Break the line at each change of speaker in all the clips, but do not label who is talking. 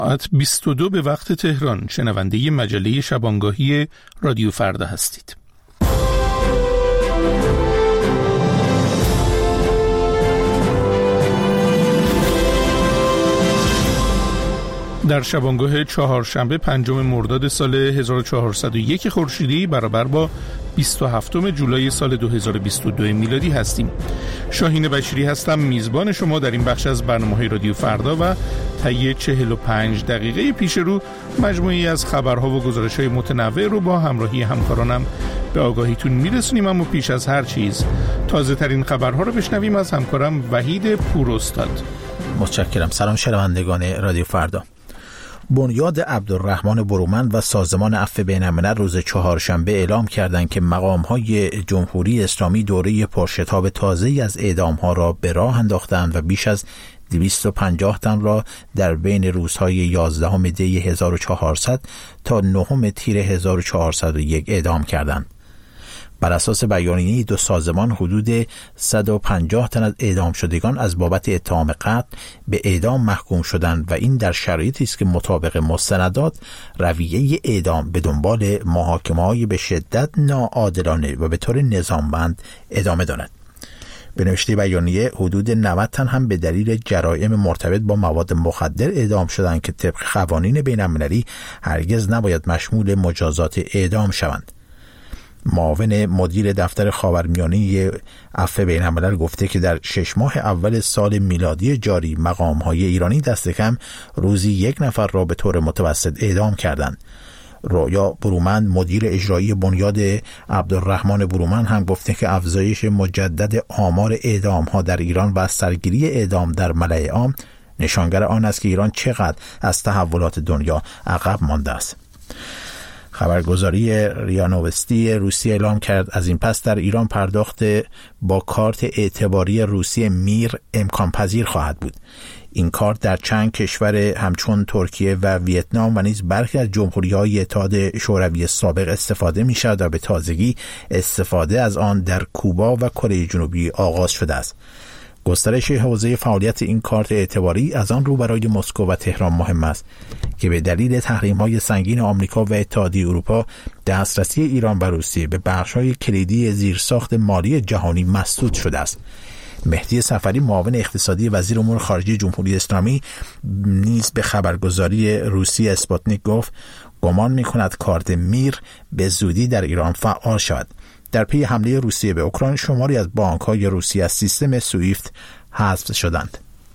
ساعت 22 به وقت تهران شنونده مجله شبانگاهی رادیو فردا هستید. در شبانگاه چهارشنبه 5 مرداد سال 1401 خورشیدی برابر با 27 جولای سال 2022 میلادی هستیم. شاهین بشیری هستم، میزبان شما در این بخش از برنامه‌های رادیو فردا و طی 45 دقیقه پیش رو مجموعی از خبرها و گزارش‌های متنوع رو با همراهی همکارانم به آگاهیتون میرسونیم. اما پیش از هر چیز تازه ترین خبرها رو بشنویم از همکارم وحید پوراستاد.
متشکرم. سلام شنوندگان رادیو فردا. بنیاد عبدالرحمن برومند و سازمان عفو بین‌الملل روز چهارشنبه اعلام کردند که مقام‌های جمهوری اسلامی دوره پرشتاب تازه‌ای از اعدام‌ها را به راه انداختند و بیش از 250 تن را در بین روزهای 11 دی 1400 تا 9 تیر 1401 اعدام کردند. بر اساس بیانیه دو سازمان حدود 150 تن از اعدام شدگان از بابت اتهام قتل به اعدام محکوم شدند و این در شرایطی است که مطابق مستندات رویه اعدام به دنبال محاکمه‌های به شدت ناعادلانه و به طور نظامبند ادامه دارد. به نوشته بیانیه حدود 90 تن هم به دلیل جرایم مرتبط با مواد مخدر اعدام شدند که طبق قوانین بین‌المللی هرگز نباید مشمول مجازات اعدام شوند. معاون مدیر دفتر خاورمیانه عفو بین‌الملل گفته که در 6 ماه اول سال میلادی جاری مقام‌های ایرانی دست کم روزی 1 نفر را به طور متوسط اعدام کردند. رویا برومند مدیر اجرایی بنیاد عبدالرحمن برومند هم گفته که افزایش مجدد آمار اعدام‌ها در ایران و سرگیری اعدام در ملأ عام نشانگر آن است که ایران چقدر از تحولات دنیا عقب مانده است. خبرگزاری ریا نوستی روسیه اعلام کرد از این پس در ایران پرداخت با کارت اعتباری روسی میر امکان پذیر خواهد بود. این کارت در چند کشور همچون ترکیه و ویتنام و نیز برخی از جمهوری‌های اتحاد شوروی سابق استفاده می‌شود و به تازگی استفاده از آن در کوبا و کره جنوبی آغاز شده است. گسترش حوزه فعالیت این کارت اعتباری از آن رو برای مسکو و تهران مهم است که به دلیل تحریم‌های سنگین آمریکا و اتحادیه اروپا دسترسی ایران و روسیه به بخش‌های کلیدی زیرساخت مالی جهانی مسدود شده است. مهدی صفری معاون اقتصادی وزیر امور خارجه جمهوری اسلامی نیز به خبرگزاری روسی اسپوتنیک گفت گمان می‌کند کارت میر به زودی در ایران فعال شود. در پی حمله روسیه به اوکراین شماری از بانک‌های روسی از سیستم سویفت حذف شدند.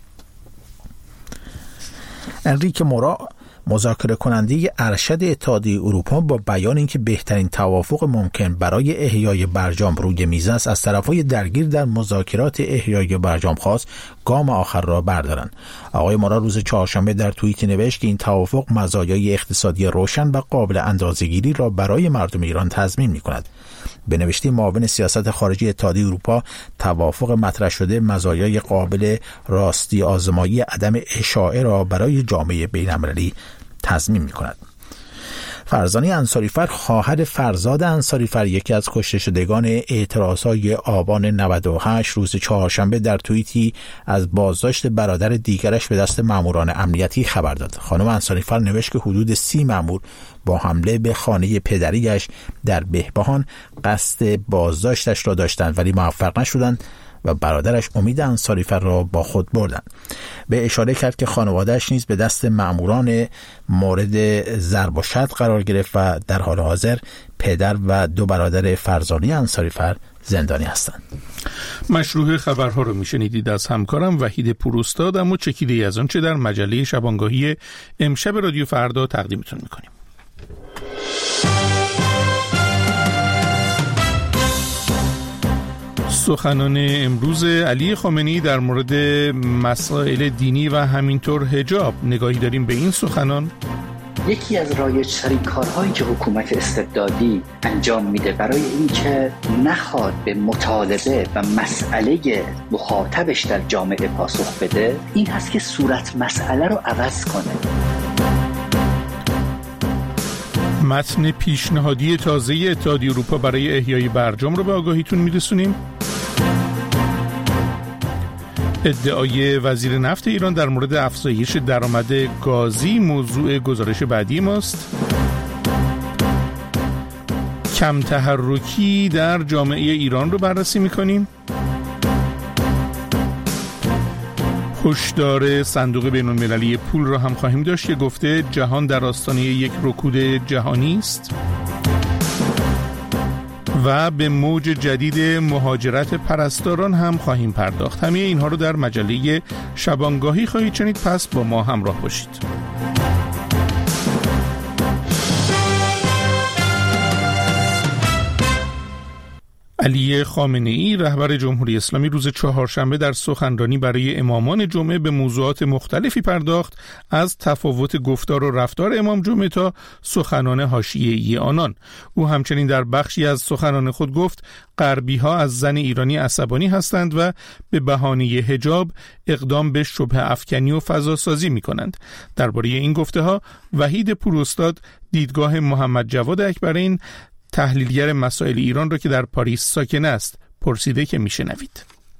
انریک مورا مذاکره کننده ارشد اتحادیه اروپا با بیان اینکه بهترین توافق ممکن برای احیای برجام روی میز است از طرفهای درگیر در مذاکرات احیای برجام خواست گام آخر را بردارند. آقای مورا روز چهارشنبه در توییتی نوشت که این توافق مزایای اقتصادی روشن و قابل اندازه‌گیری را برای مردم ایران تضمین می‌کند. به نوشته معاون سیاست خارجی اتحادیه اروپا توافق مطرح شده مزایای قابل راستی آزمایی عدم اشاعه را برای جامعه بین‌المللی تضمین می‌کند. فرزانه انصاریفر خواهر فرزاد انصاریفر یکی از کشته شدگان اعتراضهای آبان 98 روز چهارشنبه در توییتی از بازداشت برادر دیگرش به دست ماموران امنیتی خبر داد. خانم انصاریفر نوشت که حدود 30 مامور با حمله به خانه پدریش در بهبهان قصد بازداشتش را داشتند ولی موفق نشدند و برادرش امید انصاریفر را با خود بردند. به اشاره کرد که خانواده‌اش نیز به دست مأموران مورد ضرب و شتم قرار گرفت و در حال حاضر پدر و 2 برادر فرزانه انصاریفر زندانی هستند.
مشروع خبرها رو میشنیدید از همکارم وحید پوراستاد. اما چکیده‌ای از آنچه در مجله شبانگاهی امشب رادیو فردا تقدیمتون میکنیم. سخنان امروز علی خامنه‌ای در مورد مسائل دینی و همینطور حجاب. نگاهی داریم به این سخنان.
یکی از رایج‌ترین کارهایی که حکومت استبدادی انجام میده برای اینکه نخواد به مطالبه و مسئله مخاطبش در جامعه پاسخ بده این هست که صورت مسئله رو عوض کنه.
متن پیشنهادی تازه اتحادیه اروپا برای احیای برجام رو به آگاهیتون میرسونیم. ادعای وزیر نفت ایران در مورد افزایش درآمد گازی موضوع گزارش بعدی ماست. کم تحرکی در جامعه ایران رو بررسی می‌کنیم. هشدار صندوق بین‌المللی پول را هم خواهیم داشت که گفته جهان در آستانه یک رکود جهانی است. و به موج جدید مهاجرت پرستاران هم خواهیم پرداخت. همه اینها رو در مجله شبانگاهی خواهید شنید، پس با ما همراه باشید. علی خامنه‌ای رهبر جمهوری اسلامی روز چهارشنبه در سخنرانی برای امامان جمعه به موضوعات مختلفی پرداخت، از تفاوت گفتار و رفتار امام جمعه تا سخنان حاشیه‌ای آنان. او همچنین در بخشی از سخنان خود گفت غربی‌ها از زن ایرانی عصبانی هستند و به بهانه حجاب اقدام به شبهه افکنی و فضاسازی می‌کنند. درباره این گفته‌ها وحید پوراستاد دیدگاه محمد جواد اکبرین تحلیلگر مسائل ایران را که در پاریس ساکن است پرسیده که میشنوید.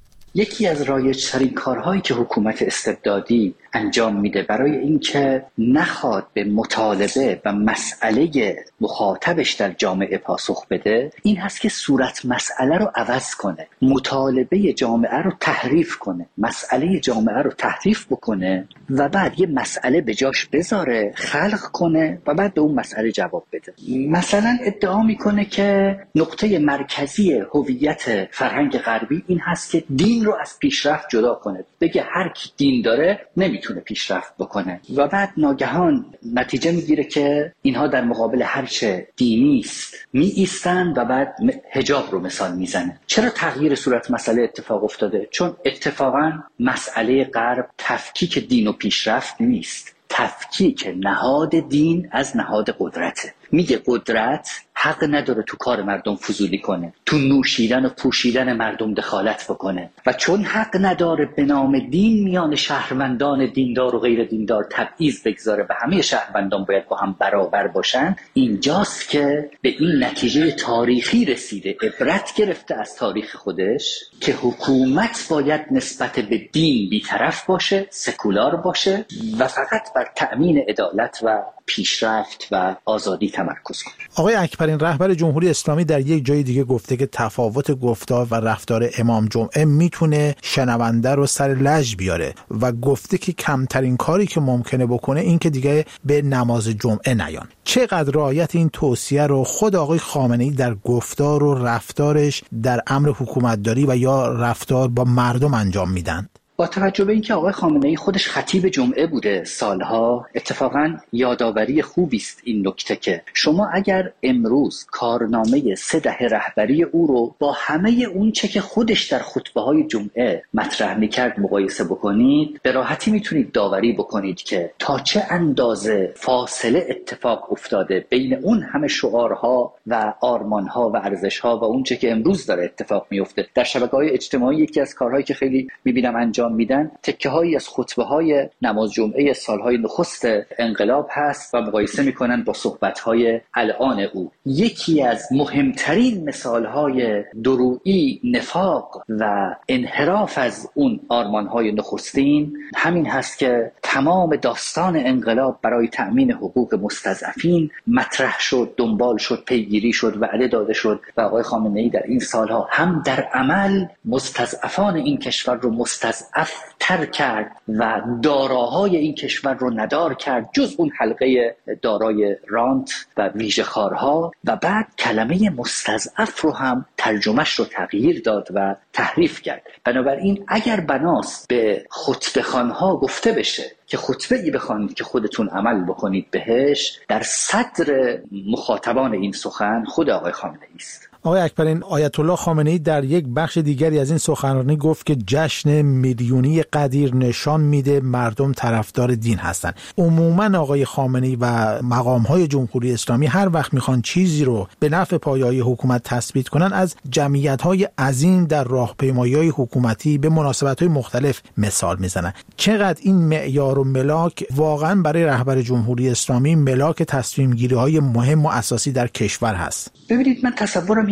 یکی از رایج‌ترین کارهایی که حکومت استبدادی انجام میده برای اینکه نخواد به مطالبه و مسئله مخاطبش در جامعه پاسخ بده، این هست که صورت مسئله رو عوض کنه، مطالبه جامعه رو تحریف کنه، مسئله جامعه رو تحریف بکنه و بعد یه مسئله به جاش بذاره، خلق کنه و بعد به اون مسئله جواب بده. مثلا ادعا میکنه که نقطه مرکزی هویت فرهنگ غربی این هست که دین رو از پیشرفت جدا کنه، بگه هر کی دین داره نمیتونه پیشرفت بکنه و بعد ناگهان نتیجه میگیره که اینها در مقابل هر چه دینی است می ایستند و بعد حجاب رو مثال میزنه. چرا تغییر صورت مسئله اتفاق افتاده؟ چون اتفاقا مسئله غرب تفکیک دین و پیشرفت نیست، تفکیک نهاد دین از نهاد قدرته. میگه قدرت حق نداره تو کار مردم فضولی کنه، تو نوشیدن و پوشیدن مردم دخالت بکنه و چون حق نداره به نام دین میان شهروندان دیندار و غیر دیندار تبعیض بگذاره و همه شهروندان باید با هم برابر باشن، اینجاست که به این نتیجه تاریخی رسیده، عبرت گرفته از تاریخ خودش که حکومت باید نسبت به دین بی‌طرف باشه، سکولار باشه و فقط بر تأمین عدالت و پیشرفت و آزادی تمرکز کنه.
آقای اکبرین رهبر جمهوری اسلامی در یک جای دیگه گفته که تفاوت گفتار و رفتار امام جمعه میتونه شنونده رو سر لج بیاره و گفته که کمترین کاری که ممکنه بکنه این که دیگه به نماز جمعه نیان. چقدر رعایت این توصیه رو خود آقای خامنه‌ای در گفتار و رفتارش در امر حکومتداری و یا رفتار با مردم انجام میدن؟
با توجه به اینکه آقای خامنه‌ای خودش خطیب جمعه بوده سالها، اتفاقا یادآوری خوبی است این نکته که شما اگر امروز کارنامه 3 دهه رهبری او رو با همه اون چه که خودش در خطبه‌های جمعه مطرح می‌کرد مقایسه بکنید، به راحتی میتونید داوری بکنید که تا چه اندازه فاصله اتفاق افتاده بین اون همه شعارها و آرمان‌ها و ارزش‌ها و اون چه که امروز داره اتفاق میفته. در شبکه‌های اجتماعی یکی از کارهایی که خیلی می‌بینم انجام میدن تکه‌هایی از خطبه‌های نماز جمعه سالهای نخست انقلاب هست و مقایسه میکنن با صحبت‌های الان او. یکی از مهمترین مثال‌های درویی، نفاق و انحراف از اون آرمان‌های نخستین همین هست که تمام داستان انقلاب برای تأمین حقوق مستضعفین مطرح شد، دنبال شد، پیگیری شد، وعده داده شد و آقای خامنه‌ای در این سالها هم در عمل مستضعفان این کشور رو مستضعف تر کرد و داراهای این کشور رو ندار کرد جز اون حلقه دارای رانت و ویژه‌خوارها و بعد کلمه مستضعف رو هم ترجمهش رو تغییر داد و تحریف کرد. بنابراین اگر بناست به خطبه‌خوان‌ها گفته بشه که خطبه‌ای بخوانید که خودتون عمل بکنید بهش، در صدر مخاطبان این سخن خود آقای خامنه‌ای است.
آقای اکبرین، آیت الله خامنه‌ای در یک بخش دیگری از این سخنرانی گفت که جشن میلیونی قدیر نشان میده مردم طرفدار دین هستن. عموما آقای خامنه‌ای و مقام‌های جمهوری اسلامی هر وقت میخوان چیزی رو به نفع پایه‌های حکومت تثبیت کنن از جمعیت‌های عظیم در راهپیمایی‌های حکومتی به مناسبت‌های مختلف مثال میزنن. چقدر این معیار و ملاک واقعا برای رهبر جمهوری اسلامی ملاک تصمیم‌گیری‌های مهم و اساسی در کشور هست؟
ببینید، من تصورم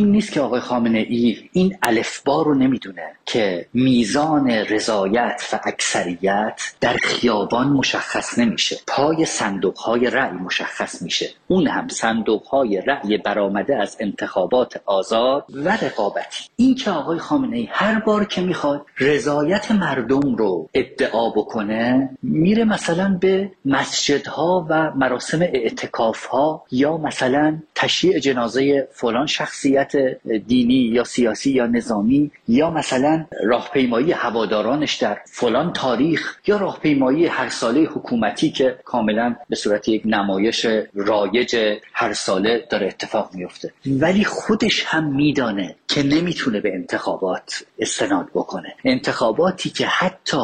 این نیست که آقای خامنه ای این الفبا رو نمیدونه که میزان رضایت و اکثریت در خیابان مشخص نمیشه، پای صندوق‌های رأی مشخص میشه، اون هم صندوق‌های رأی برآمده از انتخابات آزاد و رقابتی. این که آقای خامنه ای هر بار که میخواد رضایت مردم رو ادعا بکنه میره مثلا به مسجدها و مراسم اعتکافها یا مثلا تشییع جنازه فلان شخصیت دینی یا سیاسی یا نظامی یا مثلا راهپیمایی هوادارانش در فلان تاریخ یا راهپیمایی هر ساله حکومتی که کاملا به صورت یک نمایش رایج هر ساله داره اتفاق میفته. ولی خودش هم میدانه که نمیتونه به انتخابات استناد بکنه، انتخاباتی که حتی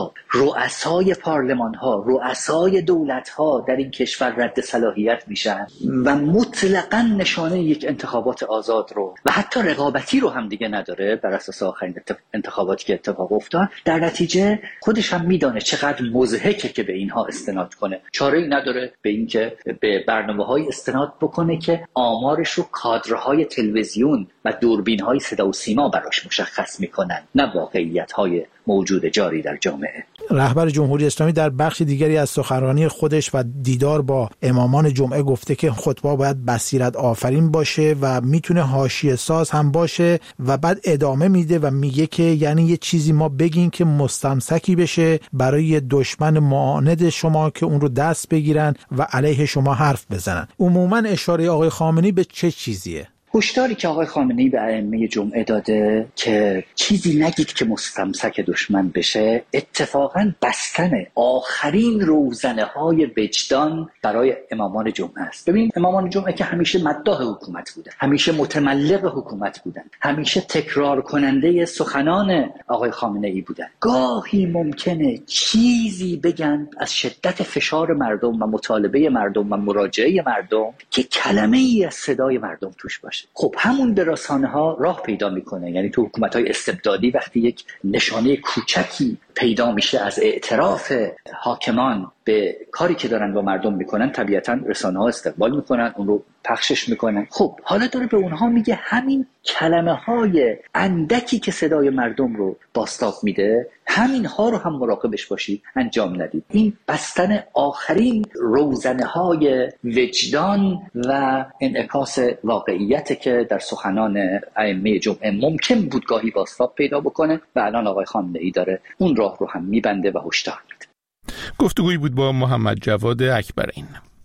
رؤسای پارلمان ها، رؤسای دولت ها در این کشور رد صلاحیت میشن و مطلقاً نشانه یک انتخابات آزاد رو و حتی رقابتی رو هم دیگه نداره بر اساس آخرین انتخاباتی که اتفاق افتاد. در نتیجه خودش هم میدانه چقدر مضحکه که به اینها استناد کنه. چاره‌ای نداره به این که به برنامه‌های استناد بکنه که آمارش رو کادرهای تلویزیون و دوربین‌های صدا و سیما براش مشخص میکنن، نه واقعیت‌های موجود جاری در جامعه.
رهبر جمهوری اسلامی در بخش دیگری از سخنرانی خودش و دیدار با امامان جمعه گفته که خطبه باید بصیرت آفرین باشه و میتونه حاشیه ساز هم باشه و بعد ادامه میده و میگه که یعنی یه چیزی ما بگیم که مستمسکی بشه برای دشمن معاند شما که اون رو دست بگیرن و علیه شما حرف بزنن. عموما اشاره آقای خامنه‌ای به چه چیزیه؟
هشداری که آقای خامنه‌ای به ائمه جمعه داده که چیزی نگید که مستمسک دشمن بشه، اتفاقاً بستن آخرین روزنه‌های وجدان برای امامان جمعه است. ببین، امامان جمعه که همیشه مداح حکومت بودن، همیشه متملق حکومت بودن، همیشه تکرار کننده سخنان آقای خامنه‌ای بودن. گاهی ممکنه چیزی بگن از شدت فشار مردم و مطالبه مردم و مراجعه مردم که کلمه‌ای از صدای مردم توش باشه. خب همون به رسانه ها راه پیدا میکنه. یعنی تو حکومت های استبدادی وقتی یک نشانه کوچکی پیدا میشه از اعتراف حاکمان به کاری که دارن با مردم میکنن، طبیعتا رسانه ها استقبال میکنن، اون رو پخشش میکنن. خب حالا داره به اونها میگه همین کلمه های اندکی که صدای مردم رو بازتاب میده، همین ها رو هم مراقبش باشید، انجام ندید. این بستن آخرین روزنه های وجدان و انعکاس واقعیت که در سخنان ائمه جمعه ممکن بود گاهی بازتاب پیدا بکنه و الان آقای خامنه‌ای داره اون راه رو هم میبنده و هشدار میده.
گفتگویی بود با محمد جواد اکبرین.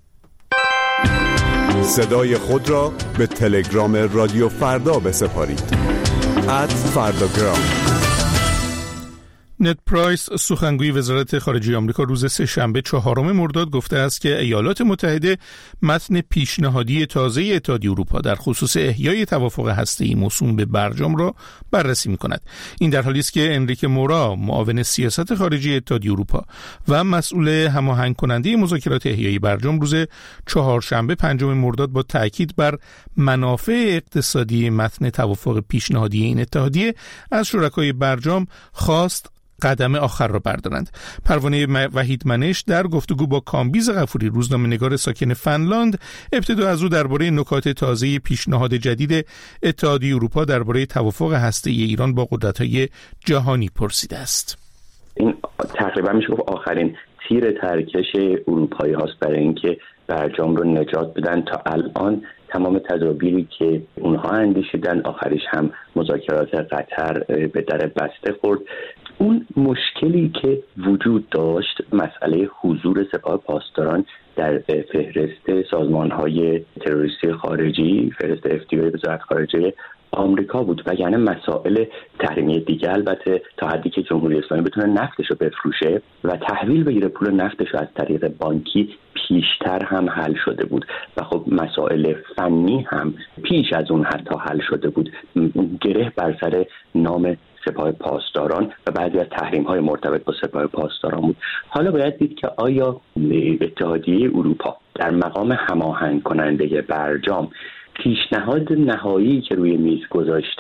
صدای خود را به تلگرام رادیو فردا بسپارید. @فرداگرام.
نت پرایس، سخنگوی وزارت خارجه آمریکا، روز سه‌شنبه 4 مرداد گفته است که ایالات متحده متن پیشنهادی تازه اتحادیه اروپا در خصوص احیای توافق هسته‌ای موسوم به برجام را بررسی می‌کند. این در حالی است که انریکه مورا، معاون سیاست خارجی اتحادیه اروپا و مسئول هماهنگ کننده مذاکرات احیای برجام، روز چهارشنبه 5 مرداد با تاکید بر منافع اقتصادی متن توافق پیشنهادی این اتحادیه از شرکای برجام خواست قدم آخر را بردارند. پروانه وحیدمنش در گفتگو با کامبیز غفوری، روزنامه‌نگار ساکن فنلاند، ابتدا از او درباره نکات تازه پیشنهاد جدید اتحادیه اروپا درباره توافق هسته‌ای ایران با قدرت‌های جهانی پرسیده است.
این تقریبا میشه گفت آخرین تیر ترکش اروپایی هاست برای اینکه برجام رو نجات بدن. تا الان تمام تدابیری که اونها اندیشیدن آخرش هم مذاکرات قطر به در بسته خورد. اون مشکلی که وجود داشت مسئله حضور سپاه پاسداران در فهرست سازمان‌های تروریستی خارجی، فهرست FBI وزارت خارجه آمریکا بود و یعنی مسائل تحریمی دیگه البته تا حدی که جمهوری اسلامی بتونه نفتش رو بفروشه و تحویل بگیره پول نفتش رو از طریق بانکی پیشتر هم حل شده بود و خب مسائل فنی هم پیش از اون حتی حل شده بود. گره بر سر نام سپاه پاسداران و بعضی از تحریم‌های مرتبط با سپاه پاسداران بود. حالا باید دید که آیا اتحادیه اروپا در مقام هماهنگ کننده برجام پیشنهاد نهایی که روی میز گذاشته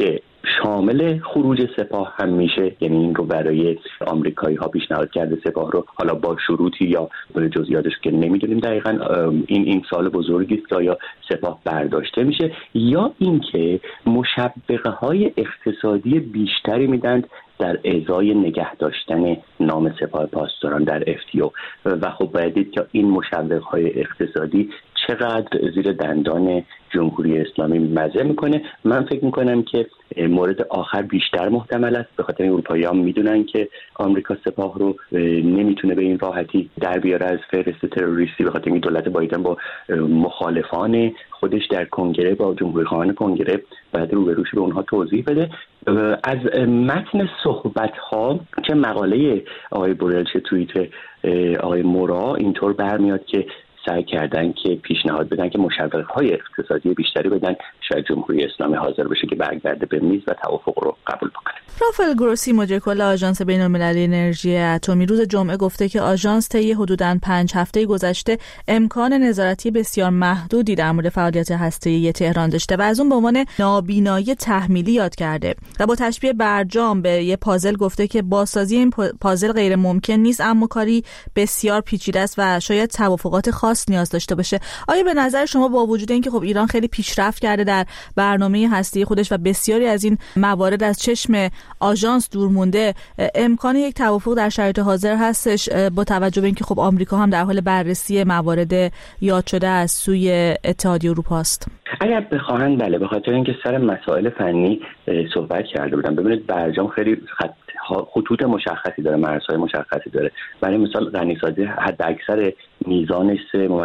شامل خروج سپاه هم میشه، یعنی این رو برای آمریکایی ها پیشنهاد کرده سپاه رو، حالا با شروطی یا جزئیاتش که نمیدونیم دقیقاً. این سال بزرگی است که آیا سپاه برداشته میشه یا اینکه مشوقه های اقتصادی بیشتری میدن در ازای نگه داشتن نام سپاه پاسداران در FTO و خب باید دید که این مشوق‌های اقتصادی چقدر زیر دندان جمهوری اسلامی مزه میکنه. من فکر میکنم که مورد آخر بیشتر محتمل است، به خاطر اروپایی‌ها میدونن که آمریکا سپاه رو نمیتونه به این راحتی در بیاره از فهرست تروریستی، به خاطر اینکه دولت بایدن با مخالفان خودش در کنگره با جمهوری‌خواهان کنگره باید روبروش به اونها توضیح بده. از متن صحبت‌ها چه مقاله آقای بورل چه توییت آقای مورا اینطور برمیاد که سعی کردن که پیشنهاد بدن که مشوق‌های اقتصادی بیشتری بدن، شاید جمهوری اسلامی حاضر بشه که برگرده به میز و توافق رو قبول بکنه.
رافائل گروسی مدیر کل آژانس بین‌المللی انرژی اتمی روز جمعه گفته که آژانس طی حدوداً 5 هفته گذشته امکان نظارتی بسیار محدودی در مورد فعالیت هسته‌ای تهران داشته و از اون به عنوان نابینایی تحمیلی یاد کرده و با تشبیه برجام به یه پازل گفته که بازسازی این پازل غیر ممکن نیست، اما کاری بسیار پیچیده است و شاید توافقات خاص نیاز داشته باشه. آیا به نظر شما با وجود اینکه خب ایران خیلی پیشرفت کرده در برنامه هسته‌ای خودش و بسیاری از این موارد از چشم آژانس دور مونده، امکان یک توافق در شرایط حاضر هستش با توجه به اینکه خب آمریکا هم در حال بررسی موارد یاد شده از سوی اتحادیه اروپا است؟
اگر بخواهند بله، به خاطر اینکه سر مسائل فنی صحبت کرده بودم. ببینید برجام خیلی خطوط مشخصی داره، مرزهای مشخصی داره. برای مثال غنیسازی حد اکثر میزانش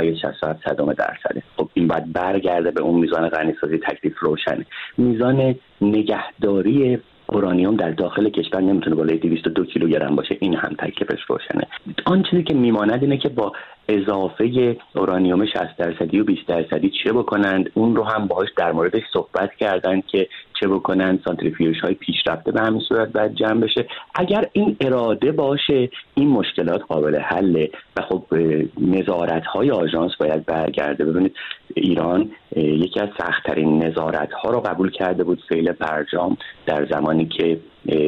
3.67%. خب این باید برگرده به اون میزان غنیسازی، تکلیف روشنه. میزان نگهداری اورانیوم در داخل کشور نمیتونه بالای 202 کیلوگرم باشه، این هم تکلیفش روشنه. آن چیزی که میماند اینه که با اضافه اورانیوم 60% و 20% چه بکنند، اون رو هم باهاش در موردش صحبت کردن که چه بکنند. سانتریفیوژهای پیشرفته به همین صورت باید جمع بشه. اگر این اراده باشه این مشکلات قابل حله و خب نظارت‌های آژانس باید برگرده. ببینید ایران یکی از سخت‌ترین نظارت‌ها رو قبول کرده بود، فعل برجام، در زمانی که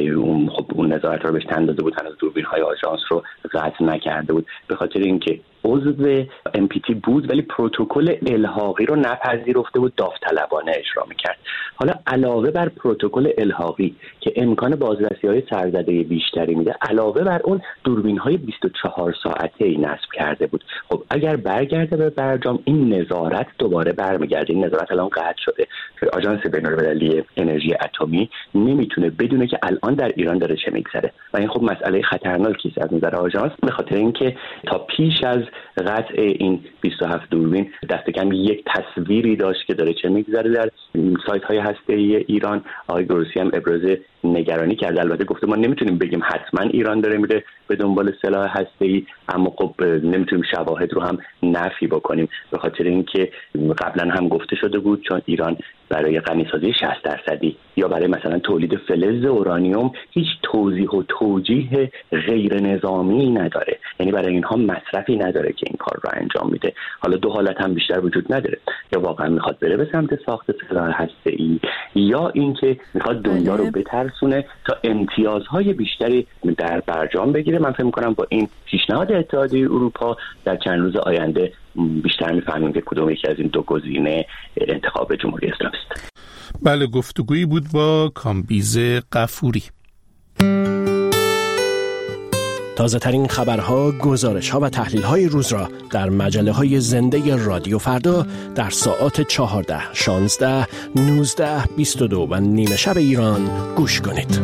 اون نظارت رو بهش تن داده بود، هنوز دوربین‌های آژانس رو قطع نکرده بود، به خاطر اینکه عضو MPT بود ولی پروتکل الحاقی رو نپذیرفته بود، داوطلبانه اجرا می‌کرد. حالا علاوه بر پروتکل الحاقی که امکان بازرسی‌های سرزده بیشتری میده، علاوه بر اون دوربین‌های 24 ساعته‌ای نصب کرده بود. خب اگر برگرده به برجام این نظارت دوباره برمیگرده. این نظارت الان قطع شده. آژانس بین‌المللی انرژی اتمی نمیتونه بدونه که الان در ایران داره چه میگذره و این خب مسئله خطرناکی است از نظر آژانس، به خاطر اینکه تا پیش از قطع این 27 دوربین دست کم یک تصویری داشت که داره چه میگذره در سایت‌های هسته‌ای ایران. آقای گروسی هم ابراز نگرانی کرد. البته گفته ما نمیتونیم بگیم حتما ایران داره میره به دنبال سلاح هسته‌ای، اما خب نمیتونیم شواهد رو هم نفی بکنیم، به خاطر اینکه قبلا هم گفته شده بود چون ایران برای غنیسازی 60% یا برای مثلا تولید فلز اورانیوم هیچ توضیح و توجیه غیر نظامی نداره، یعنی برای اینها مصرفی نداره که این کار رو انجام میده. حالا دو حالت هم بیشتر وجود نداره، یا واقعا میخواد بره به سمت ساخت سلاح هسته‌ای یا اینکه میخواد دنیا رو بترسونه تا امتیازهای بیشتری در برجام بگیره. من فکر می‌کنم با این پیشنهاد اتحادیه اروپا در چند روز آینده بیشتر می‌فهمیم که کدوم یکی از این دو گزینه انتخاب جمهوری اسلامی است.
بله، گفتگویی بود با کامبیز غفوری.
تازه ترین خبرها، گزارش‌ها و تحلیل‌های روز را در مجله‌های زنده رادیو فردا در ساعات 14، 16، 19، 22 و نیمه شب ایران گوش کنید.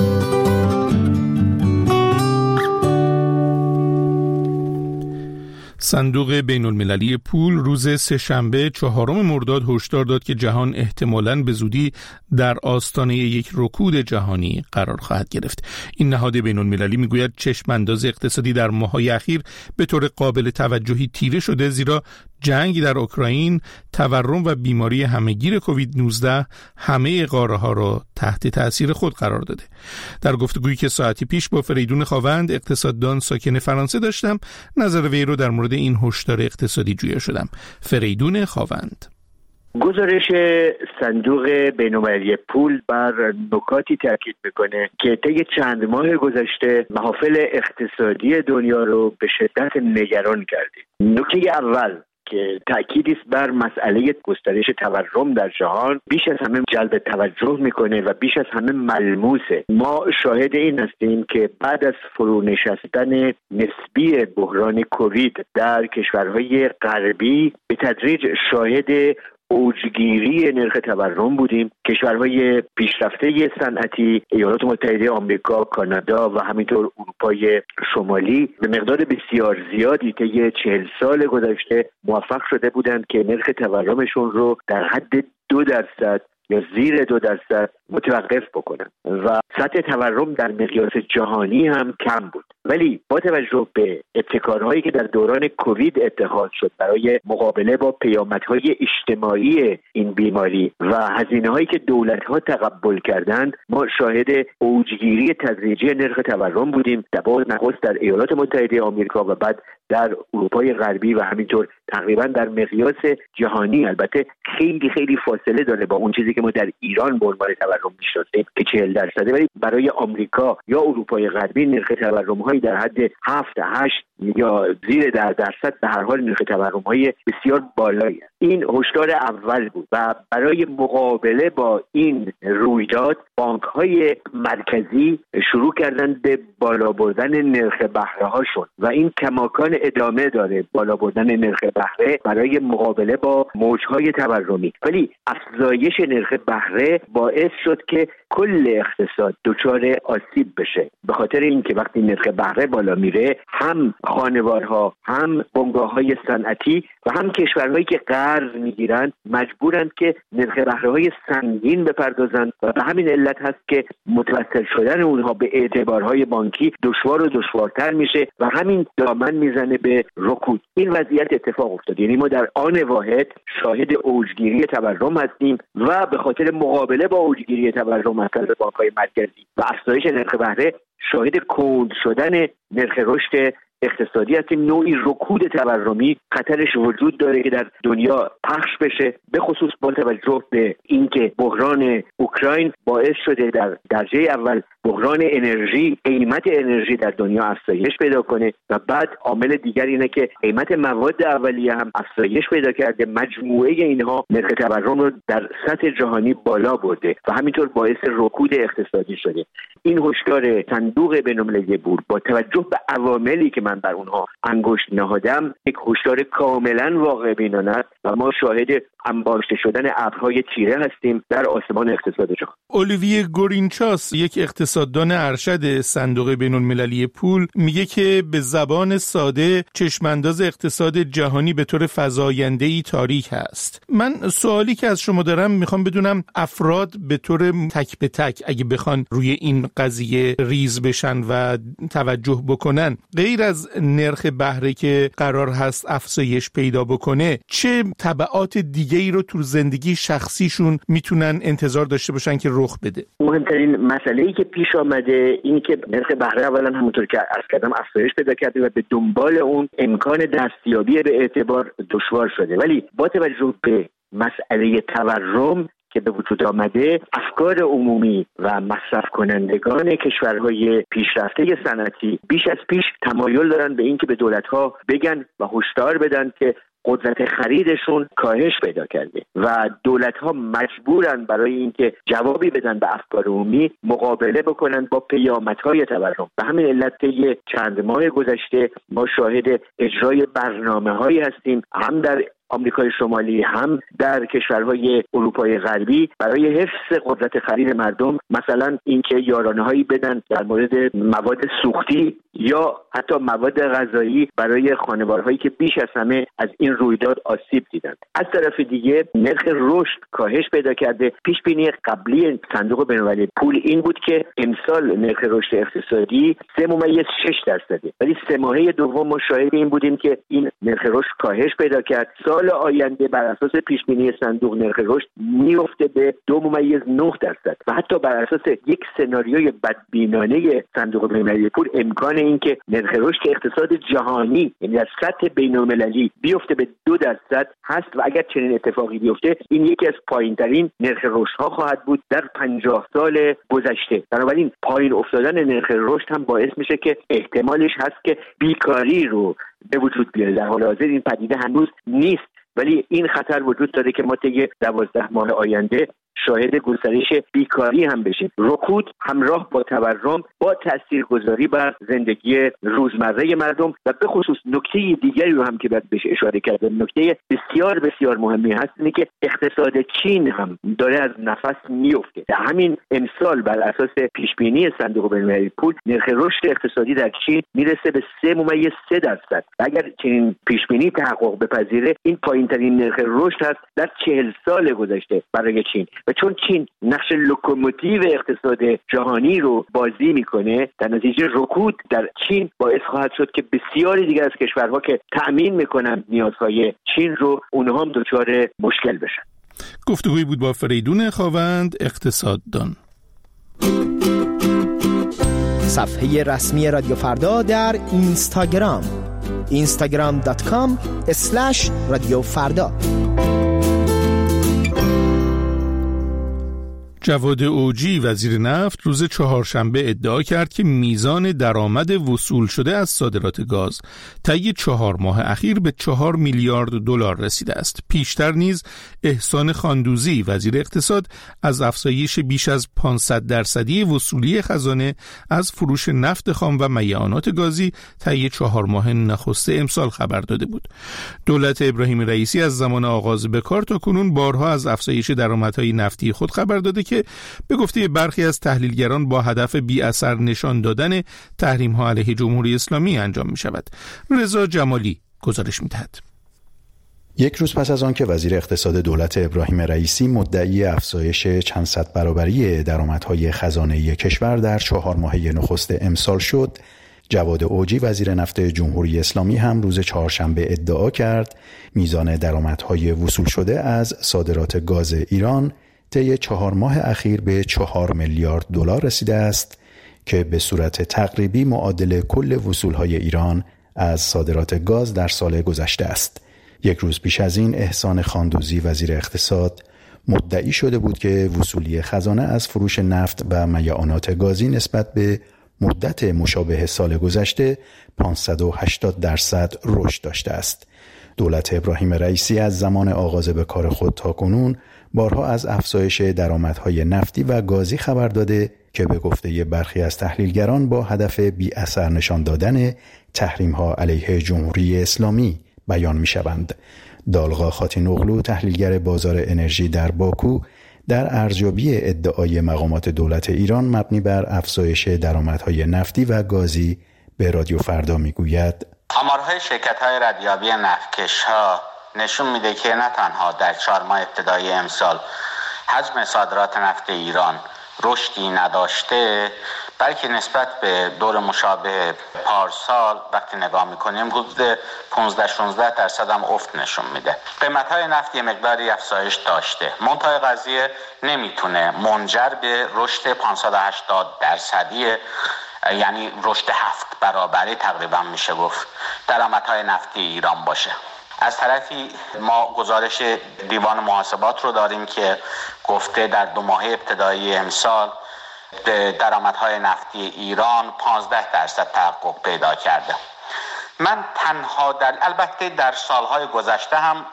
صندوق بین‌المللی پول روز سه‌شنبه 4 مرداد هشدار داد که جهان احتمالاً به زودی در آستانه یک رکود جهانی قرار خواهد گرفت. این نهاد بین‌المللی میگوید چشم‌انداز اقتصادی در ماه‌های اخیر به طور قابل توجهی تیره شده، زیرا جنگ در اوکراین، تورم و بیماری همهگیر کووید 19 همه قاره‌ها را تحت تأثیر خود قرار داده. در گفتگویی که ساعتی پیش با فریدون خاوند، اقتصاددان ساکن فرانسه داشتم، نظر وی رو در مورد این هشدار اقتصادی جویا شدم. فریدون خاوند:
گزارش صندوق بین‌المللی پول بر نکاتی تاکید میکنه که طی چند ماه گذشته محافل اقتصادی دنیا رو به شدت نگران کرده. نکته اول که تأکیدی است بر مسئله گسترش تورم در جهان، بیش از همه جلب توجه میکنه و بیش از همه ملموسه. ما شاهد این هستیم که بعد از فرونشستن نسبی بحران کووید در کشورهای غربی به تدریج شاهد اوجگیری نرخ تورم بودیم. کشورهای پیشرفته صنعتی، ایالات متحده آمریکا، کانادا و همینطور اروپای شمالی به مقدار بسیار زیادی طی 40 سال گذشته موفق شده بودند که نرخ تورمشون رو در حد 2% یا زیر 2% متوقف بکنن و سطح تورم در مقیاس جهانی هم کم بود. ولی با توجه به ابتکارهایی که در دوران کووید اتخاذ شد برای مقابله با پیامدهای اجتماعی این بیماری و هزینه‌هایی که دولت‌ها تقبل کردند، ما شاهد اوجگیری تدریجی نرخ تورم بودیم. نخست در ایالات متحده آمریکا و بعد در اروپای غربی و همینطور تقریبا در مقیاس جهانی. البته خیلی خیلی فاصله داره با اون چیزی که ما در ایران به عنوان تورم می‌شناسیم که 40%، ولی برای آمریکا یا اروپای غربی نرخ تورم‌های در حد 7-8 یا زیر 10% به هر حال نرخ تورم‌های بسیار بالایی است. این هشدار اول بود و برای مقابله با این رویداد بانک‌های مرکزی شروع کردند به بالا بردن نرخ بهره‌هاشون و این کماکان ادامه داره، بالا بردن نرخ بهره برای مقابله با موج‌های تورمی. ولی افزایش نرخ بهره باعث شد که کل اقتصاد دچار آسیب بشه، به خاطر اینکه وقتی نرخ بهره بالا میره هم خانوارها، هم بنگاه‌های صنعتی و هم کشورهایی که قرض میگیرن مجبورند که نرخ بهره‌های سنگین بپردازند و به همین علت هست که متوسل شدن اونها به اعتبارهای بانکی دشوار و دشوارتر میشه و همین دامن میزنه به رکود. این وضعیت اتفاق افتاد، یعنی ما در آن واحد شاهد اوجگیری تورم هستیم و به خاطر مقابله با اوجگیری تورم از طرف بانک‌های مرکزی و افزایش نرخ بهره شاهد کند شدن نرخ رشد اقتصادی هستیم. نوعی رکود تورمی خطرش وجود داره که در دنیا پخش بشه، به خصوص با توجه به اینکه بحران اوکراین باعث شده در درجه اول بحران انرژی، قیمت انرژی در دنیا افزایش پیدا کنه و بعد عامل دیگر اینه که قیمت مواد اولیه هم افزایش پیدا کرده. مجموعه اینها نرخ تورم رو در سطح جهانی بالا برده و همینطور باعث رکود اقتصادی شده. این هشدار صندوق بین‌المللی پول با توجه به عواملی که من بر اونها انگشت نهادم یک هشدار کاملا واقع بینانه است و ما شاهد انباشته شدن ابرهای تیره هستیم در آسمان اقتصاد جهان.
اولیویه گورینچاس، یک اقتصاددان ارشد صندوق بین‌المللی پول، میگه که به زبان ساده چشمانداز اقتصاد جهانی به طور فزاینده‌ای تاریک هست. من سوالی که از شما دارم میخوام بدونم افراد به طور تک به تک اگه بخوان روی این قضیه ریز بشن و توجه بکنن، غیر از نرخ بهره که قرار هست افزایش پیدا بکنه، چه تبعات دیگه‌ای رو تو زندگی شخصیشون میتونن انتظار داشته باشن که رخ بده؟
مهمترین مسئله‌ای که پیش آمده اینه که نرخ بهره اولا همونطور که عرض کردم افزایش پیدا کرده و به دنبال اون امکان دستیابی به اعتبار دشوار شده. ولی با توجه به مسئله تورم که به وجود آمده، افکار عمومی و مصرف کنندگان کشورهای پیشرفته صنعتی بیش از پیش تمایل دارن به اینکه به دولت‌ها بگن و هشدار بدن که قدرت خریدشون کاهش پیدا کرده و دولت‌ها مجبورن برای اینکه جوابی بدن به افکار عمومی مقابله بکنن با پیامدهای تورم. به همین علت طی چند ماه گذشته ما شاهد اجرای برنامه‌هایی هستیم، هم در آمریکای شمالی هم در کشورهای اروپای غربی، برای حفظ قدرت خرید مردم. مثلا اینکه یارانه‌هایی بدن در مورد مواد سوختی یا حتی مواد غذایی برای خانوارهایی که بیش از همه از این رویداد آسیب دیدند. از طرف دیگه نرخ رشد کاهش پیدا کرده. پیش بینی قبلی صندوق بین‌المللی پول این بود که امسال نرخ رشد اقتصادی 3.6%، ولی سه ماهه دوم ما شاهد این بودیم که این نرخ رشد کاهش پیدا کرد. سال آینده بر اساس پیش بینی صندوق نرخ رشد میفته به 2.9% و حتی بر اساس یک سناریوی بدبینانه صندوق بین‌المللی پول امکان این که نرخ رشد اقتصاد جهانی یعنی در سطح بین‌المللی بیفته به 2% هست و اگر چنین اتفاقی بیفته این یکی از پایین‌ترین نرخ رشدها خواهد بود در 50 سال گذشته. بنابراین پایین افتادن نرخ رشد هم باعث میشه که احتمالش هست که بیکاری رو به وجود بیاره. در حال حاضر این پدیده هنوز نیست ولی این خطر وجود داره که ما طی 12 ماه آینده شاهد گسترش بیکاری هم بشیم. رکود همراه با تورم با تاثیرگذاری بر زندگی روزمره مردم و به خصوص نکته دیگری رو هم که باید بهش اشاره کرد، نکته بسیار بسیار مهمی هست اینه که اقتصاد چین هم داره از نفس میفته. در همین امسال بر اساس پیش بینی صندوق بین‌المللی پول نرخ رشد اقتصادی در چین میرسه به 3.3% و اگر چنین پیش بینی تحقق بپذیره این پایین‌ترین نرخ رشد هست در 40 سال گذشته برای چین. و چون چین نقش لوکوموتیو اقتصاد جهانی رو بازی میکنه در نتیجه رکود در چین باعث خواهد شد که بسیاری دیگر از کشورها که تأمین میکنن نیازهای چین رو اونها هم دچار مشکل بشن.
گفتگویی بود با فریدون خاوند اقتصاددان.
صفحه رسمی رادیو فردا در اینستاگرام instagram.com/رادیو فردا.
جواد اوجی وزیر نفت روز چهارشنبه ادعا کرد که میزان درآمد وصول شده از صادرات گاز طی 4 ماه اخیر به 4 میلیارد دلار رسیده است. پیشتر نیز احسان خاندوزی وزیر اقتصاد از افزایش بیش از 500% وصولی خزانه از فروش نفت خام و میعانات گازی طی 4 ماه نخست امسال خبر داده بود. دولت ابراهیم رئیسی از زمان آغاز به کار تا کنون بارها از افزایش درآمدهای نفتی خود خبر داده که به گفته برخی از تحلیلگران با هدف بی اثر نشان دادن تحریم‌ها علیه جمهوری اسلامی انجام می شود. رضا جمالی گزارش می دهد.
یک روز پس از آن که وزیر اقتصاد دولت ابراهیم رئیسی مدعی افزایش چند صد برابری درآمدهای خزانه کشور در 4 ماه نخست امسال شد، جواد اوجی وزیر نفت جمهوری اسلامی هم روز چهارشنبه ادعا کرد میزان درآمدهای وصول شده از صادرات گاز ایران طی 4 ماه اخیر به 4 میلیارد دلار رسیده است که به صورت تقریبی معادل کل وصولهای ایران از صادرات گاز در سال گذشته است. یک روز پیش از این احسان خاندوزی وزیر اقتصاد مدعی شده بود که وصولی خزانه از فروش نفت و میعانات گازی نسبت به مدت مشابه سال گذشته 580% رشد داشته است. دولت ابراهیم رئیسی از زمان آغاز به کار خود تا کنون بارها از افزایش درآمدهای نفتی و گازی خبر داده که به گفته برخی از تحلیلگران با هدف بی اثر نشان دادن تحریم‌ها علیه جمهوری اسلامی بیان می‌شوند. دالغا خاتین اغلو تحلیلگر بازار انرژی در باکو در ارزیابی ادعای مقامات دولت ایران مبنی بر افزایش درآمدهای نفتی و گازی به رادیو فردا میگوید
آمارهای شرکت‌های ردیابی نفتکش‌ها نشون میده که نه تنها در 4 ماه ابتدایی امسال حجم صادرات نفت ایران رشدی نداشته، بلکه نسبت به دور مشابه پارسال وقتی نگاه میکنیم حدود 15-16% هم افت نشون میده. قیمت‌های نفت یه مقداری افزایش داشته، منتهای قضیه نمیتونه منجر به رشد 580%، یعنی رشد 7 برابری تقریبا میشه گفت درآمدهای نفتی ایران باشه. از طرفی ما گزارش دیوان محاسبات رو داریم که گفته در 2 ماه ابتدایی امسال درآمدهای نفتی ایران 15% تحقق پیدا کرده. من تنها البته در سالهای گذشته هم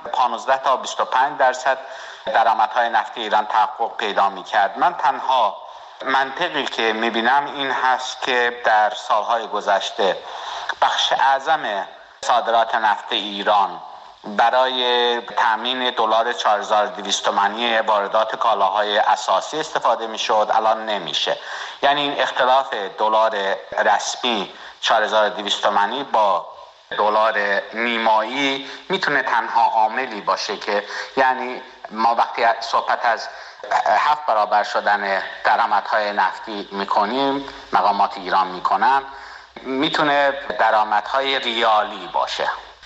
15-25% درآمدهای نفتی ایران تحقق پیدا می‌کرد. من تنها منطقی که می‌بینم این هست که در سالهای گذشته بخش اعظم صادرات نفت ایران برای تامین دلار 4200 تومانی واردات کالاهای اساسی استفاده میشد، الان نمیشه. یعنی این اختلاف دلار رسمی 4200 تومانی با دلار نیمایی میتونه تنها عاملی باشه که یعنی ما وقتی صحبت از 7 برابر شدن درآمدهای نفتی میکنیم، مقامات ایران میکنن، میتونه درآمدهای ریالی باشه.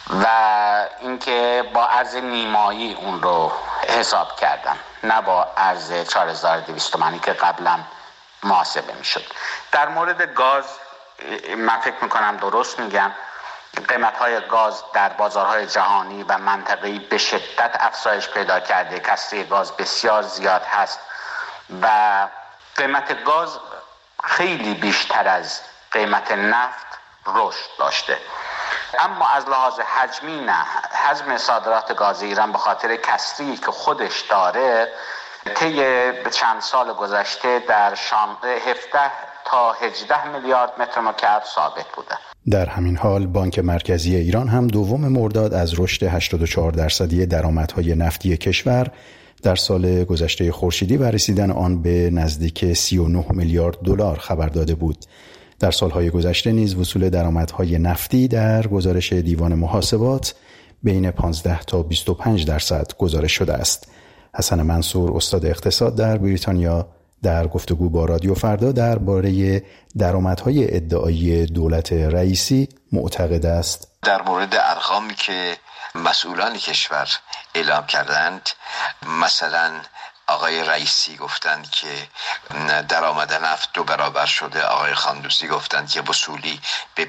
و اینکه با ارز نیمایی اون رو حساب کردن، نه با ارز 4200 تومانی که قبلا محاسبه میشد. در مورد گاز من فکر میکنم درست میگم، قیمت‌های گاز در بازارهای جهانی و منطقه‌ای به شدت افزایش پیدا کرده، کسری گاز بسیار زیاد هست و قیمت گاز خیلی بیشتر از قیمت نفت رشد داشته. اما از لحاظ حجمی نه، حجم صادرات گاز ایران به خاطر کسری که خودش داره طی چند سال گذشته در 17 تا 18 میلیارد متر مکعب ثابت بوده.
در همین حال بانک مرکزی ایران هم دوم مرداد از رشد 84% درآمدهای نفتی کشور در سال گذشته خورشیدی و رسیدن آن به نزدیک 39 میلیارد دلار خبر داده بود. در سالهای گذشته نیز وصول درآمدهای نفتی در گزارش دیوان محاسبات بین 15 تا 25% گزارش شده است. حسن منصور، استاد اقتصاد در بریتانیا، در گفتگو با رادیو فردا درباره درآمدهای ادعایی دولت رئیسی معتقد است
در مورد ارقامی که مسئولان کشور اعلام کردند، مثلا آقای رئیسی گفتند که درآمد نفت 2 برابر شده، آقای خاندوسی گفتند که وصولی به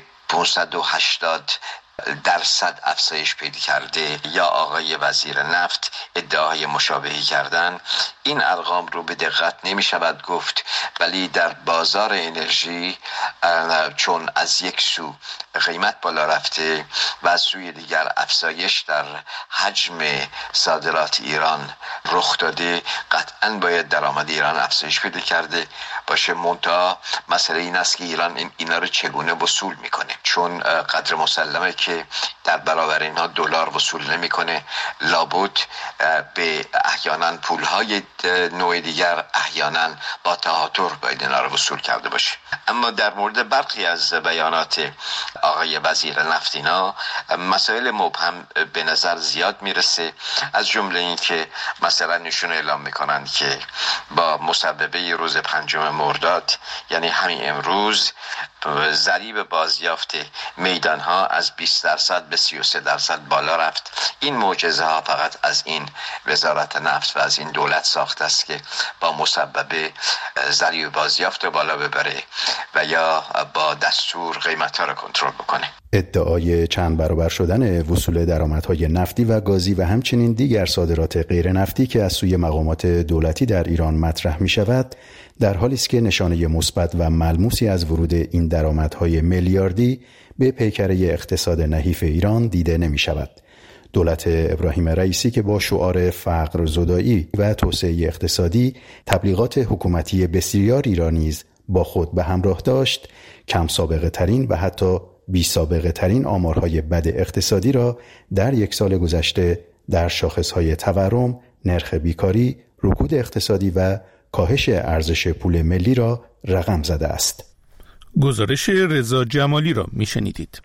580% افزایش پیدا کرده، یا آقای وزیر نفت ادعای مشابهی کردن. این ارقام رو به دقت نمی شود گفت، ولی در بازار انرژی چون از یک سو قیمت بالا رفته و از سوی دیگر افزایش در حجم صادرات ایران رخ داده، قطعاً باید درآمد ایران افزایش پیدا کرده باشه. منتها مسئله این است که ایران اینا رو چگونه وصول میکنه، چون قدر مسلمه که در برابر اینها دلار وصول نمیکنه، لابد به احیانا پولهای نوع دیگر احیانا با تهاتر باید اینا رو وصول کرده باشه. اما در مورد برخی از بیانات آقای وزیر نفت اینا مسائل مبهم به نظر زیاد میرسه، از جمله این که مثلا نشون اعلام میکنن که با مسببه روز 5 مرداد، یعنی همین امروز، ضریب بازیافت میدان ها از 20% به 33% بالا رفت. این معجزه ها فقط از این وزارت نفت و از این دولت ساخته است که با مسببه ضریب بازیافت رو بالا ببره و یا با دستور قیمت ها رو کنترل بکنه.
ادعای چند برابر شدن وصول درآمدهای نفتی و گازی و همچنین دیگر صادرات غیر نفتی که از سوی مقامات دولتی در ایران مطرح می شود، در حالی است که نشانه مثبت و ملموسی از ورود این درآمدهای میلیاردی به پیکره اقتصاد نحیف ایران دیده نمی شود. دولت ابراهیم رئیسی که با شعار فقر زدایی و توسعه اقتصادی تبلیغات حکومتی بسیاری را نیز با خود به همراه داشت، کم سابقه ترین و حتی بی سابقه ترین آمارهای بد اقتصادی را در یک سال گذشته در شاخصهای تورم، نرخ بیکاری، رکود اقتصادی و کاهش ارزش پول ملی را رقم زده است.
گزارش رضا جمالی را میشنیدید.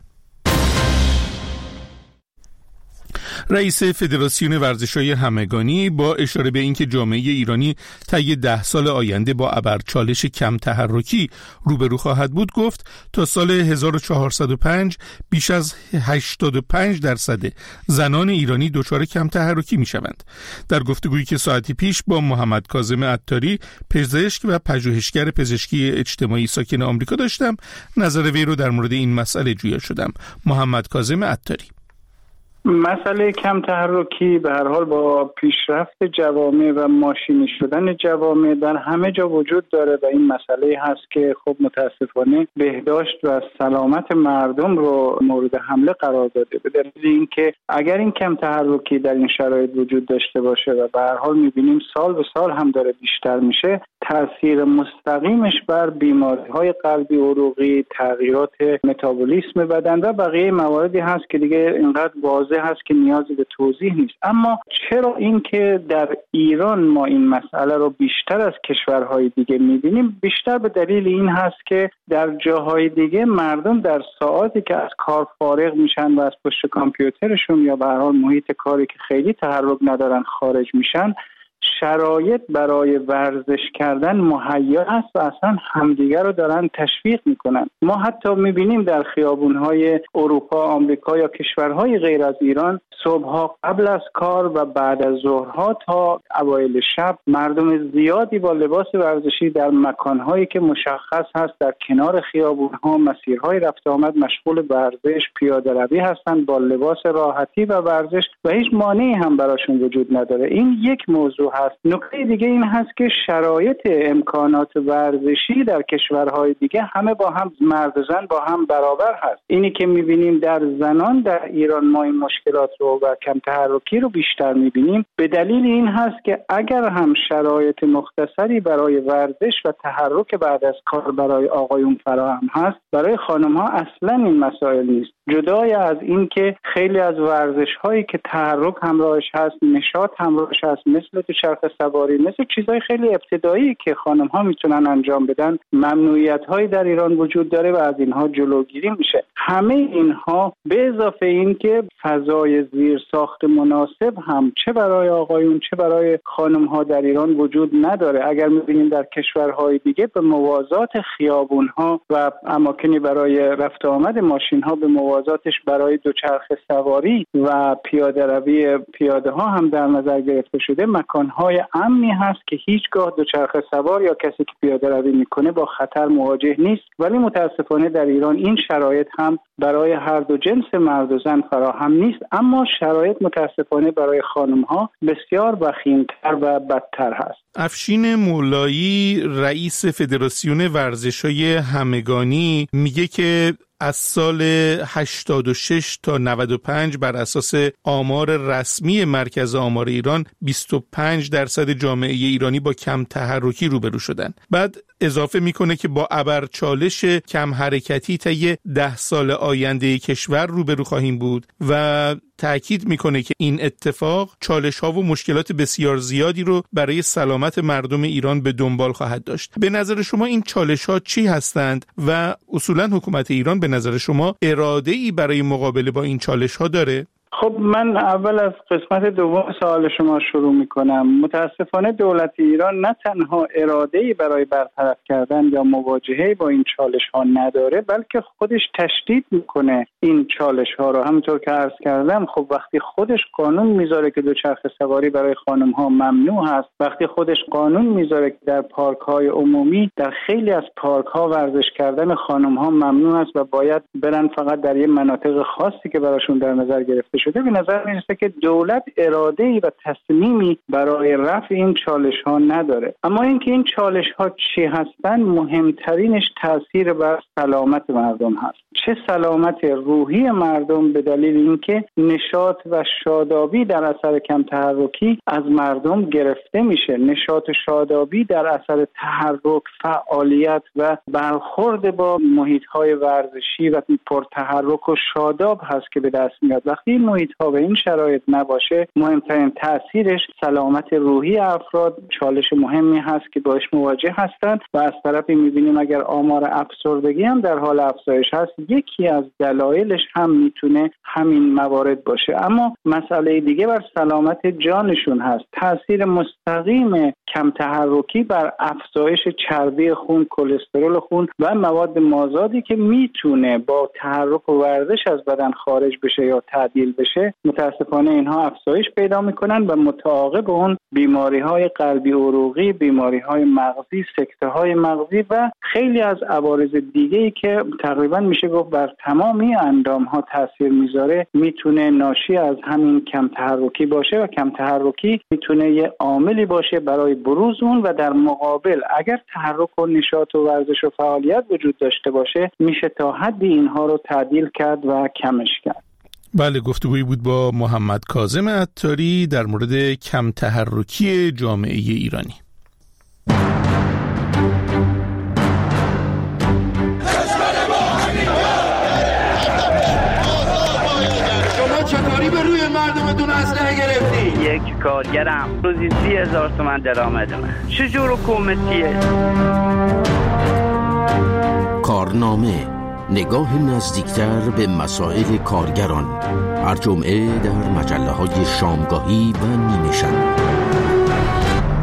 رئیس فدراسیون ورزش‌های همگانی با اشاره به اینکه جامعه ایرانی طی 10 سال آینده با ابرچالش کم تحرکی روبرو خواهد بود، گفت تا سال 1405 بیش از 85% زنان ایرانی دچار کم تحرکی می‌شوند. در گفتگویی که ساعتی پیش با محمد کاظم عطاری، پزشک و پژوهشگر پزشکی اجتماعی ساکن آمریکا داشتم، نظر وی رو در مورد این مسئله جویا شدم. محمد کاظم عطاری:
مسئله کم تحرکی به هر حال با پیشرفت جوامع و ماشینی شدن جوامع در همه جا وجود داره و این مسئله هست که خب متاسفانه بهداشت و سلامت مردم رو مورد حمله قرار داده، به دلیل اینکه اگر این کم تحرکی در این شرایط وجود داشته باشه و به هر حال می‌بینیم سال به سال هم داره بیشتر میشه، تأثیر مستقیمش بر بیماری‌های قلبی، عروقی، تغییرات متابولیسم بدن و بقیه مواردی هست که دیگه اینقدر واضح هست که نیازی به توضیح نیست. اما چرا اینکه در ایران ما این مسئله رو بیشتر از کشورهای دیگه می‌بینیم؟ بیشتر به دلیل این هست که در جاهای دیگه مردم در ساعاتی که از کار فارغ میشن و از پشت کامپیوترشون یا به هر حال محیط کاری که خیلی تحرک ندارن خارج میشن، شرایط برای ورزش کردن مهیا است و اصلا همدیگر رو دارن تشویق میکنن. ما حتی میبینیم در خیابونهای اروپا، آمریکا یا کشورهای غیر از ایران صبحها قبل از کار و بعد از ظهرها تا اوایل شب مردم زیادی با لباس ورزشی در مکانهایی که مشخص هست در کنار خیابونها، مسیرهای رفت آمد مشغول ورزش، پیاده روی هستند با لباس راحتی و ورزش و هیچ مانعی هم براشون وجود نداره. این یک موضوع هست. نکته دیگه این هست که شرایط امکانات ورزشی در کشورهای دیگه همه با هم، مرد و زن با هم برابر هست. اینی که میبینیم در زنان در ایران ما این مشکلات رو و کم تحرکی رو بیشتر میبینیم به دلیل این هست که اگر هم شرایط مختصری برای ورزش و تحرک بعد از کار برای آقایون فراهم هست، برای خانم ها اصلا این مسائل نیست. جدای از این که خیلی از ورزش هایی که تحرک همراهش هست، نشاط همراهش هست، مثل دوچرخه سواری، مثل چیزهای خیلی ابتدایی که خانم ها میتونن انجام بدن، ممنوعیت هایی در ایران وجود داره و از اینها جلوگیری میشه. همه اینها به اضافه این که فضای زیر ساخت مناسب هم چه برای آقایون چه برای خانم ها در ایران وجود نداره. اگر میبینیم در کشورهای دیگه به موازات خیابون ها و اماکنی برای رفت آمد ماشین ها به موازاتش برای دوچرخه سواری و پیاده روی پیاده ها هم در نظر گرفته شده، مکانهای امنی هست که هیچگاه دوچرخه سوار یا کسی که پیاده روی میکنه با خطر مواجه نیست. ولی متاسفانه در ایران این شرایط هم برای هر دو جنس مرد و زن فراهم نیست، اما شرایط متاسفانه برای خانم ها بسیار وخیم‌تر و بدتر هست.
افشین مولایی رئیس فدراسیون ورزش‌های همگانی میگه که از سال 86 تا 95 بر اساس آمار رسمی مرکز آمار ایران 25% جامعه ایرانی با کم تحرکی روبرو شدن. بعد اضافه میکنه که با ابرچالش کم حرکتی طی 10 سال آینده کشور روبرو خواهیم بود و تأکید میکنه که این اتفاق چالش‌ها و مشکلات بسیار زیادی رو برای سلامت مردم ایران به دنبال خواهد داشت. به نظر شما این چالش‌ها چی هستند و اصولاً حکومت ایران به نظر شما اراده‌ای برای مقابله با این چالش‌ها داره؟
خب من اول از قسمت دوم سوال شما شروع میکنم. متاسفانه دولت ایران نه تنها اراده‌ای برای برطرف کردن یا مواجهه با این چالش ها نداره، بلکه خودش تشدید میکنه این چالش ها رو. همونطور که عرض کردم، خب وقتی خودش قانون میذاره که دوچرخه سواری برای خانم ها ممنوع هست، وقتی خودش قانون میذاره که در پارک های عمومی در خیلی از پارک ها ورزش کردن خانم ها ممنوع است و باید برن فقط در یه مناطق خاصی که براشون در نظر گرفته شده، به نظر میرسه که دولت اراده‌ای و تصمیمی برای رفع این چالش ها نداره. اما اینکه این چالش ها چی هستن، مهمترینش تاثیر بر سلامت مردم هست. چه سلامت روحی مردم، به دلیل اینکه نشاط و شادابی در اثر کم تحرکی از مردم گرفته میشه. نشاط و شادابی در اثر تحرک، فعالیت و برخورد با محیط‌های ورزشی و پرتحرک و شاداب هست که به دست میاد. وقتی این محیط‌ها و این شرایط نباشه، مهمترین تاثیرش سلامت روحی افراد چالش مهمی هست که باهاش مواجه هستند. و از طرفی می‌بینیم اگر آمار افسردگی هم در حال افزایش هست، یکی از دلایلش هم میتونه همین موارد باشه. اما مسئله دیگه بر سلامت جانشون هست. تاثیر مستقیم کم تحرکی بر افزایش چربی خون، کلسترول خون و مواد مازادی که میتونه با تحرک و ورزش از بدن خارج بشه یا تعدیل بشه، متاسفانه اینها افزایش پیدا میکنن و متعاقب اون بیماری‌های قلبی عروقی، بیماری‌های مغزی، سکته‌های مغزی و خیلی از عوارض دیگه‌ای که تقریبا میشه گفت بر تمامی اندام‌ها تاثیر میذاره، میتونه ناشی از همین کم تحرکی باشه و کم تحرکی میتونه یه عاملی باشه برای بروز اون و در مقابل اگر تحرک و نشاط و ورزش و فعالیت وجود داشته باشه، میشه تا حدی اینها رو تعدیل کرد و کمش کرد.
بله، گفتگویی بود با محمد کاظم عطاری در مورد کم تحرکی جامعه ایرانی.
شما چطوری به روی مردمتون اسلحه گرفتی؟
یک کارگرم روزی 30,000 تومان درآمد من. چجور حکومتیه؟
کارنامه، نگاه نزدیکتر به مسائل کارگران، هر جمعه در مجله‌های شامگاهی و نیمه شب.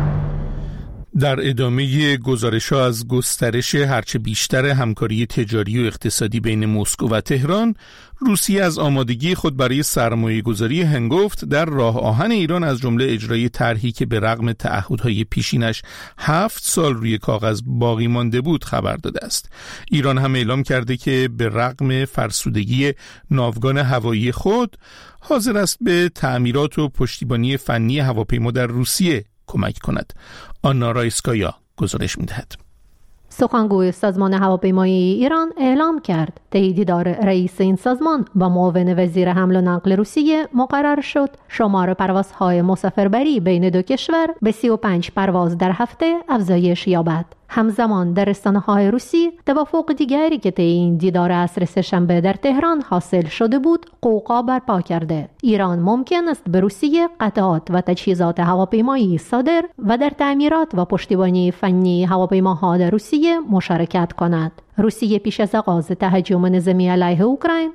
در ادامه گزارش‌ها از گسترش هرچه بیشتر همکاری تجاری و اقتصادی بین مسکو و تهران، روسیه از آمادگی خود برای سرمایه‌گذاری هنگفت در راه آهن ایران از جمله اجرای طرحی که به رغم تعهدهای پیشینش 7 سال روی کاغذ باقی مانده بود خبر داده است. ایران هم اعلام کرده که به رغم فرسودگی ناوگان هوایی خود حاضر است به تعمیرات و پشتیبانی فنی هواپیما در روسیه کمک کند. آنا رایسکایا گزارش می‌دهد.
سخنگوی سازمان هواپیمایی ایران اعلام کرد طی دیدار رئیس این سازمان با معاون وزیر حمل و نقل روسیه مقرر شد شمار پروازهای مسافربری بین دو کشور به 35 پرواز در هفته افزایش یابد. همزمان در رسانه‌های روسی توافق دیگری که طی این دیدار عصر سه‌شنبه در تهران حاصل شده بود قوقا برپا کرده. ایران ممکن است به روسیه قطعات و تجهیزات هواپیمایی صادر و در تعمیرات و پشتیبانی فنی هواپیماها در روسیه مشارکت کند. روسیه پیش از آغاز تهاجم نظامی علیه اوکراین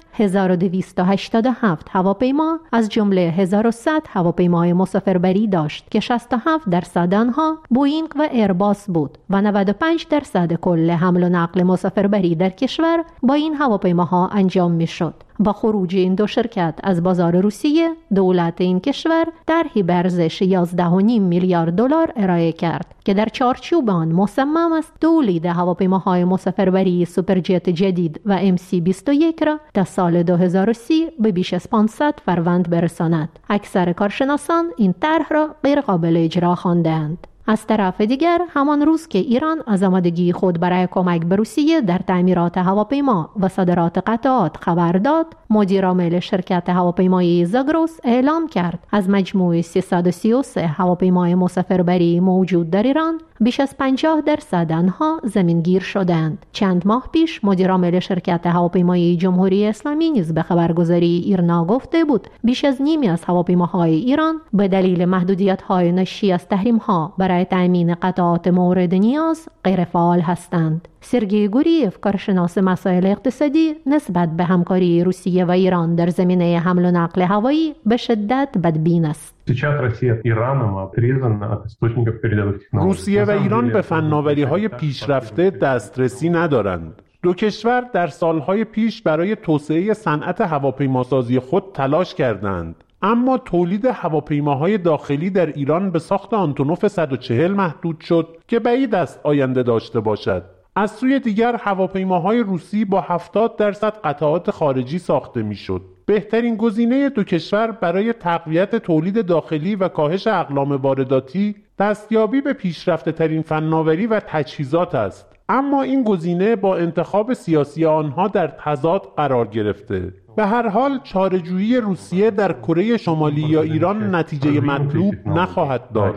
1287 هواپیما از جمله 1100 هواپیمای مسافربری داشت که 67% آنها بوئینگ و ایرباس بود و 95% کل حمل و نقل مسافربری در کشور با این هواپیماها انجام می‌شد. با خروج این دو شرکت از بازار روسیه، دولت این کشور طرحی به ارزش 11.5 میلیارد دلار ارائه کرد که در چارچوب آن مصمم است تولید هواپیماهای مسافربری سوپرجت جدید و MC-21 را تا سال 2030 به بیش از 500 فروند برساند. اکثر کارشناسان این طرح را غیر قابل اجرا خواندند. از طرف دیگر همان روز که ایران از آمادگی خود برای کمک به روسیه در تعمیرات هواپیما و صادرات قطعات خبر داد، مدیر عامل شرکت هواپیمایی زاگروس اعلام کرد از مجموع 333 هواپیمای مسافربری موجود در ایران بیش از 50% آنها زمینگیر شدند. چند ماه پیش مدیر عامل شرکت هواپیمایی جمهوری اسلامی نیز به خبرگزاری ایرنا گفته بود بیش از نیمی از هواپیماهای ایران به دلیل محدودیت‌های ناشی از تحریم‌ها برای تأمین قطعات مورد نیاز غیر فعال هستند. سرگئی گوریف، کارشناس مسائل اقتصادی، نسبت به همکاری روسیه و ایران در زمینه حمل و نقل هوایی به شدت بدبین است.
روسیه و ایران به فناوری‌های پیشرفته دسترسی ندارند. دو کشور در سالهای پیش برای توسعه صنعت هواپیماسازی خود تلاش کردند، اما تولید هواپیماهای داخلی در ایران به ساخت آنتونوف 140 محدود شد که بعید است آینده داشته باشد. از سوی دیگر هواپیماهای روسی با 70% قطعات خارجی ساخته میشد. بهترین گزینه دو کشور برای تقویت تولید داخلی و کاهش اقلام وارداتی دستیابی به پیشرفته ترین فناوری و تجهیزات است. اما این گزینه با انتخاب سیاسی آنها در تضاد قرار گرفته. به هر حال چاره‌جویی روسیه در کره شمالی یا ایران نتیجه مطلوب نخواهد داد.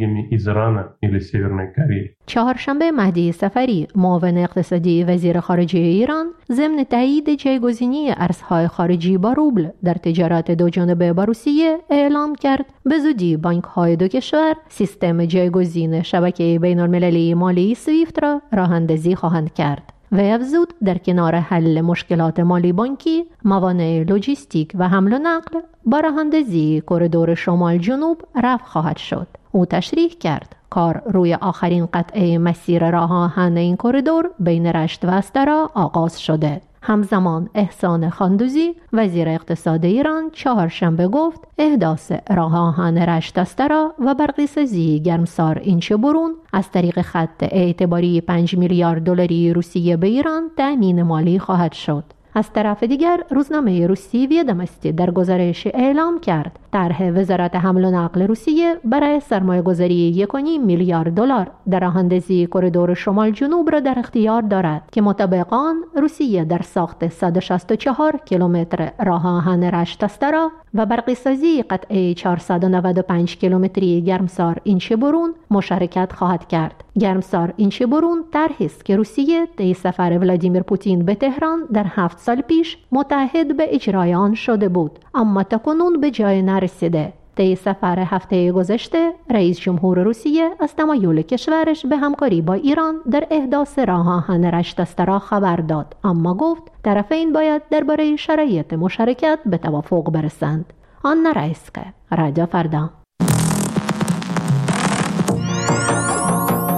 چهارشنبه مهدی صفری، معاون اقتصادی وزیر خارجه ایران، ضمن تایید جایگزینی ارزهای خارجی با روبل در تجارت دو جانبه با روسیه اعلام کرد به زودی بانک‌های دو کشور سیستم جایگزین شبکه بین‌المللی مالی سویفت را راه‌اندازی خواهند کرد. و افزود در کنار حل مشکلات مالی بانکی، موانع لوجستیک و حمل و نقل با راه‌اندازی کریدور شمال جنوب رفع خواهد شد. او تشریح کرد کار روی آخرین قطعه مسیر راه آهن این کریدور بین رشت و استرا آغاز شده. همزمان احسان خاندوزی وزیر اقتصاد ایران چهارشنبه گفت احداث راه آهن رشت استرا و برقی سازی گرمسار اینچه برون از طریق خط اعتباری 5 میلیارد دلاری روسیه به ایران تأمین مالی خواهد شد. از طرف دیگر روزنامه روسی ویدامستی در گزارش اعلام کرد طرح وزارت حمل و نقل روسیه برای سرمایه‌گذاری 1.5 میلیارد دلار در راه‌اندازی کریدور شمال جنوب را در اختیار دارد که مطابق آن روسیه در ساخت 164 کیلومتر راه آهن رشت استرا و برقی سازی قطعه 495 کیلومتری گرمسار اینچه برون مشارکت خواهد کرد. گرمسار اینچه برون طرحی است که روسیه طی سفر ولادیمیر پوتین به تهران در 7 سال پیش متعهد به اجرای آن شده بود، اما تاکنون به جای نرسیده. طی سفر هفته گذشته رئیس جمهور روسیه از تمایل کشورش به همکاری با ایران در احداث راه آهن رشت استرا خبر داد، اما گفت طرفین باید درباره شرایط مشارکت به توافق برسند. آنا رایسکایا، رادیو فردا.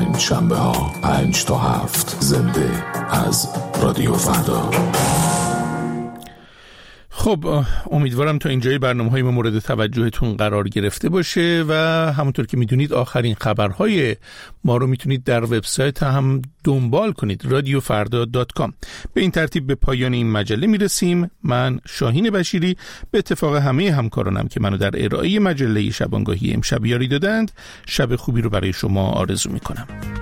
5 شنبه ها 5 تا 7 زنده از رادیو فردا.
خب امیدوارم تا اینجای برنامه‌های ما مورد توجهتون قرار گرفته باشه و همونطور که میدونید آخرین خبرهای ما رو میتونید در وبسایت هم دنبال کنید radiofarda.com. به این ترتیب به پایان این مجله میرسیم. من شاهین بشیری به اتفاق همه همکارانم که منو در ارائه مجله شبانگاهی امشب یاری دادند شب خوبی رو برای شما آرزو میکنم.